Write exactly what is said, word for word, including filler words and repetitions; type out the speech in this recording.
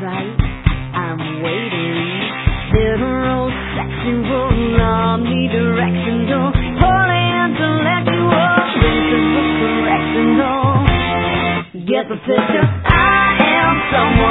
right. I'm waiting. Literal sexual, omnidirectional, holy intellectual, principle correctional. Get the picture. I am someone.